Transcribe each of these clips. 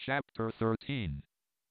Chapter 13.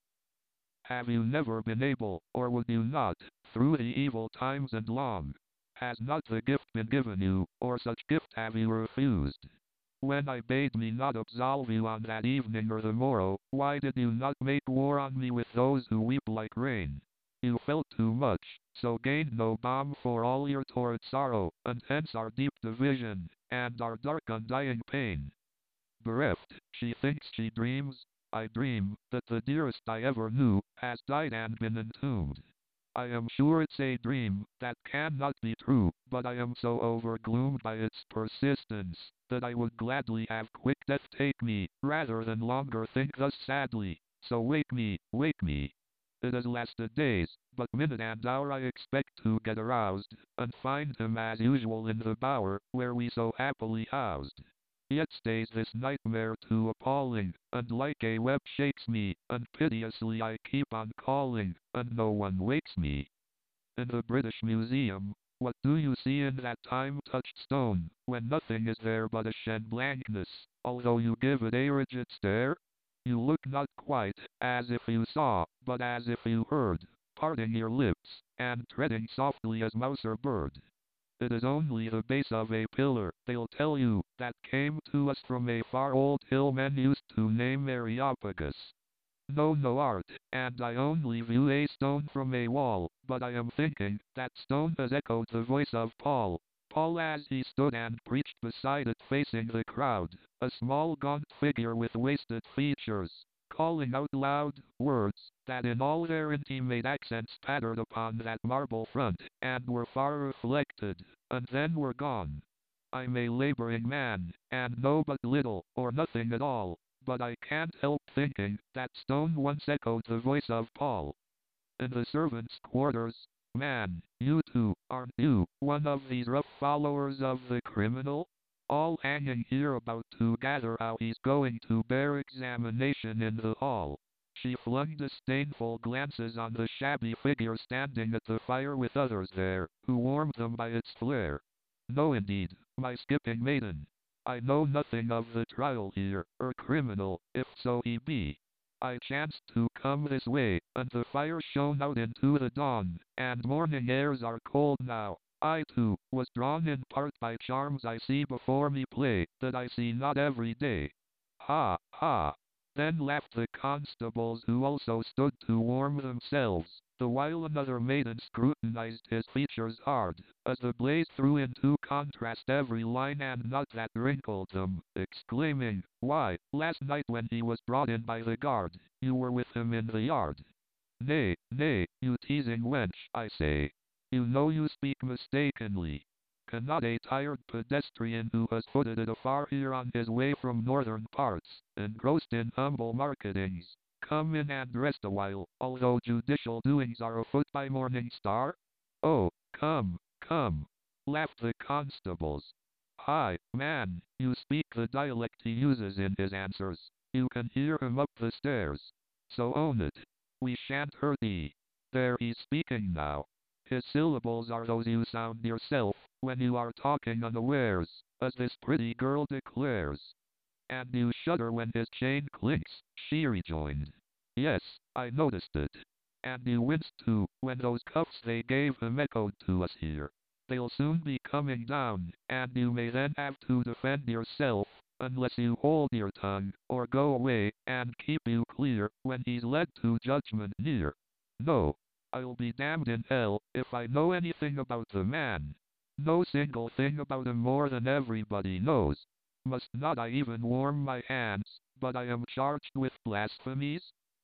Have you never been able, or would you not, through the evil times and long? Has not the gift been given you, or such gift have you refused? When I bade me not absolve you on that evening or the morrow, why did you not make war on me with those who weep like rain? You felt too much, so gained no balm for all your torrid sorrow, and hence our deep division, and our dark undying pain. Bereft, she thinks she dreams, I dream, that the dearest I ever knew, has died and been entombed. I am sure it's a dream, that cannot be true, but I am so overgloomed by its persistence, that I would gladly have quick death take me, rather than longer think thus sadly. So wake me, wake me. It has lasted days, but minute and hour I expect to get aroused, and find him as usual in the bower, where we so happily housed. Yet stays this nightmare too appalling, and like a web shakes me, and piteously I keep on calling, and no one wakes me. In the British Museum, what do you see in that time-touched stone, when nothing is there but a shed blankness, although you give it a rigid stare? You look not quite as if you saw, but as if you heard, parting your lips, and treading softly as mouse or bird. It is only the base of a pillar, they'll tell you, that came to us from a far old hill men used to name Areopagus. No, no art, and I only view a stone from a wall, but I am thinking, that stone has echoed the voice of Paul. Paul as he stood and preached beside it facing the crowd, a small gaunt figure with wasted features, calling out loud words, that in all their intimate accents pattered upon that marble front, and were far reflected, and then were gone. I'm a laboring man, and know but little, or nothing at all, but I can't help thinking, that stone once echoed the voice of Paul. In the servants' quarters, man, you too, aren't you, one of these rough followers of the criminal? All hanging here about to gather how he's going to bear examination in the hall. She flung disdainful glances on the shabby figure standing at the fire with others there, who warmed them by its flare. No indeed, my skipping maiden. I know nothing of the trial here, criminal, if so he be. I chanced to come this way, and the fire shone out into the dawn, and morning airs are cold now. I too, was drawn in part by charms I see before me play, that I see not every day. Ha, ha! Then laughed the constables who also stood to warm themselves, the while another maiden scrutinized his features hard, as the blaze threw into contrast every line and knot that wrinkled them, exclaiming, "Why, last night when he was brought in by the guard, you were with him in the yard." "Nay, nay, you teasing wench, I say. You know you speak mistakenly. Cannot a tired pedestrian who has footed it afar here on his way from northern parts, engrossed in humble marketings, come in and rest awhile, although judicial doings are afoot by morning star? Oh, come, come," laughed the constables. "Hi, man, you speak the dialect he uses in his answers. You can hear him up the stairs. So own it. We shan't hurt ye. There he's speaking now. His syllables are those you sound yourself, when you are talking unawares, as this pretty girl declares. And you shudder when his chain clinks," she rejoined. "Yes, I noticed it. And you winced too, when those cuffs they gave him echoed to us here. They'll soon be coming down, and you may then have to defend yourself, unless you hold your tongue, or go away, and keep you clear, when he's led to judgment near. No, I'll be damned in hell, if I know anything about the man. No single thing about him more than everybody knows. Must not I even warm my hands, but I am charged with blasphemies?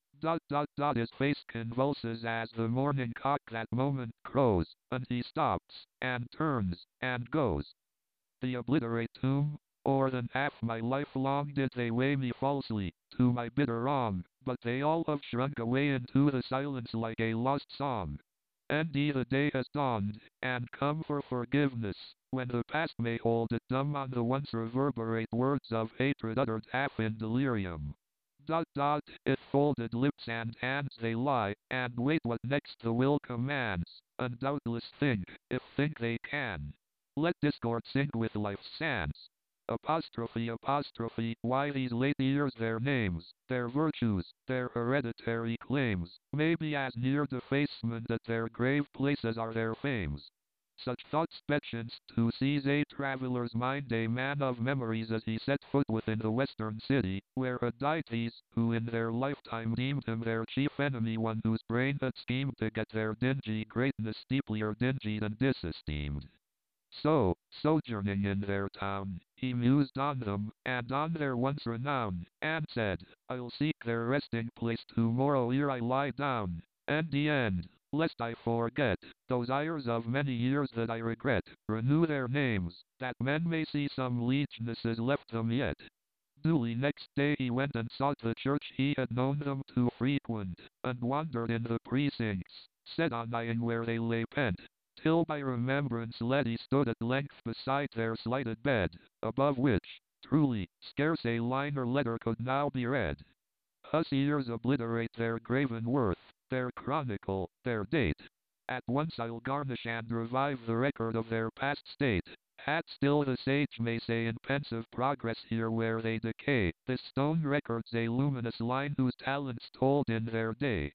His face convulses as the morning cock that moment crows, and he stops, and turns, and goes. The obliterate tomb, more than half my life long did they weigh me falsely, to my bitter wrong, but they all have shrunk away into the silence like a lost song. Indeed the day has dawned, and come for forgiveness, when the past may hold it dumb on the once reverberate words of hatred uttered half in delirium. With folded lips and hands they lie, and wait what next the will commands, and doubtless think, if think they can. Let discord sink with life's sands. Why these late years their names, their virtues, their hereditary claims, may be as near defacement at their grave places are their fames. Such thoughts chanced to seize a traveller's mind, a man of memories, as he set foot within the western city, where had deities, who in their lifetime deemed him their chief enemy, one whose brain had schemed to get their dingy greatness steeplier dingy than disesteemed. So, sojourning in their town, he mused on them, and on their once renown, and said, I'll seek their resting place tomorrow ere I lie down, and the end, lest I forget, those ires of many years that I regret, renew their names, that men may see some liegenesses is left them yet. Duly next day he went and sought the church he had known them to frequent, and wandered in the precincts, set on eyeing where they lay pent, till by remembrance led he stood at length beside their slighted bed, above which, truly, scarce a line or letter could now be read. Thus years obliterate their graven worth, their chronicle, their date. At once I'll garnish and revive the record of their past state. At still the sage may say in pensive progress here where they decay, this stone records a luminous line whose talents told in their day.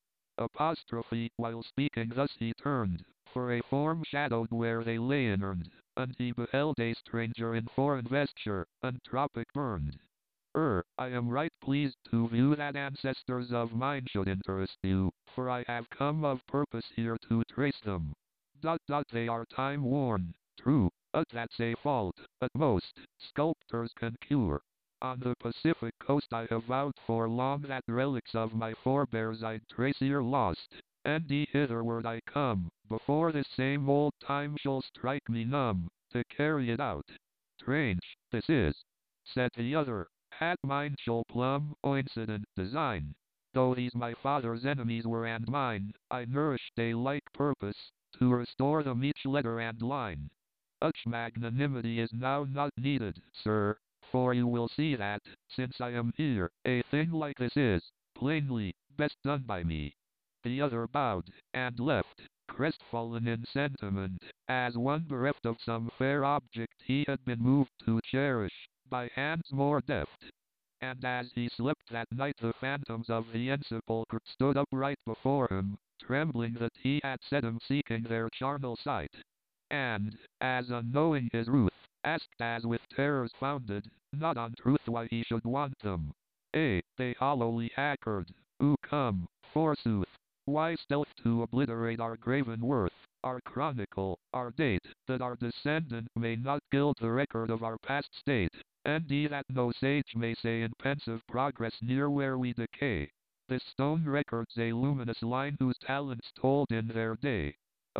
While speaking thus he turned, for a form shadowed where they lay inurned, and he beheld a stranger in foreign vesture, and tropic burned. I am right pleased to view that ancestors of mine should interest you, for I have come of purpose here to trace them. They are time worn, true, but that's a fault, at most, sculptors can cure. On the Pacific coast I have vowed for long that relics of my forebears I'd trace ere lost, and hitherward I come, before this same old time shall strike me numb, to carry it out. Strange, this is, said the other, had mine shall plumb, coincident design. Though these my father's enemies were and mine, I nourished a like purpose, to restore them each letter and line. Such magnanimity is now not needed, sir, for you will see that, since I am here, a thing like this is, plainly, best done by me. The other bowed, and left, crestfallen in sentiment, as one bereft of some fair object he had been moved to cherish, by hands more deft. And as he slept that night the phantoms of the sepulchre stood upright before him, trembling that he had set him seeking their charnel sight. And, as unknowing his ruth, asked as with terrors founded, not on truth why he should want them. They hollowly hackered, who come, forsooth, why stealth to obliterate our graven worth, our chronicle, our date, that our descendant may not gild the record of our past state, and that no sage may say in pensive progress near where we decay. This stone records a luminous line whose talents told in their day.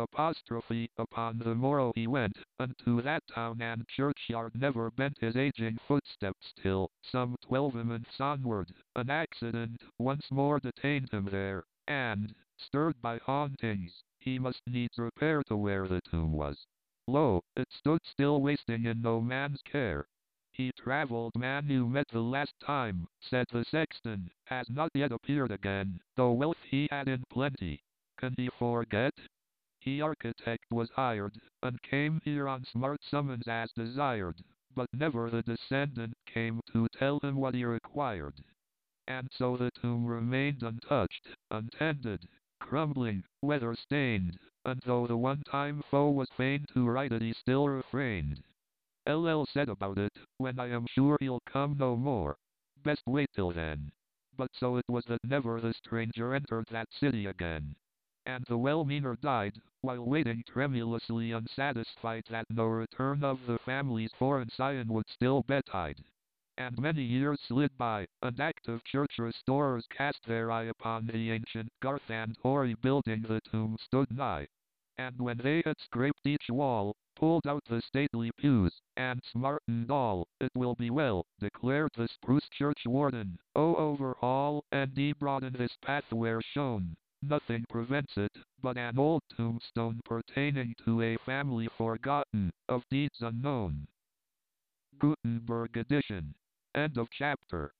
Upon the morrow he went, unto that town and churchyard never bent his aging footsteps till, some 12 months onward, an accident once more detained him there, and, stirred by hauntings, he must needs repair to where the tomb was. Lo, it stood still wasting in no man's care. He travelled man you met the last time, said the sexton, has not yet appeared again, though wealth he had in plenty. Can he forget? He architect was hired, and came here on smart summons as desired, but never the descendant came to tell him what he required. And so the tomb remained untouched, untended, crumbling, weather-stained, and though the one-time foe was fain to right it he still refrained. LL said about it, when I am sure he'll come no more. Best wait till then. But so it was that never the stranger entered that city again. And the well-meaner died, while waiting tremulously unsatisfied that no return of the family's foreign scion would still betide. And many years slid by, and active church restorers cast their eye upon the ancient garth and hoary building the tomb stood nigh. And when they had scraped each wall, pulled out the stately pews, and smartened all, it will be well, declared the spruce church warden, overhaul, and broaden this path where shown. Nothing prevents it, but an old tombstone pertaining to a family forgotten, of deeds unknown. Gutenberg edition. End of chapter.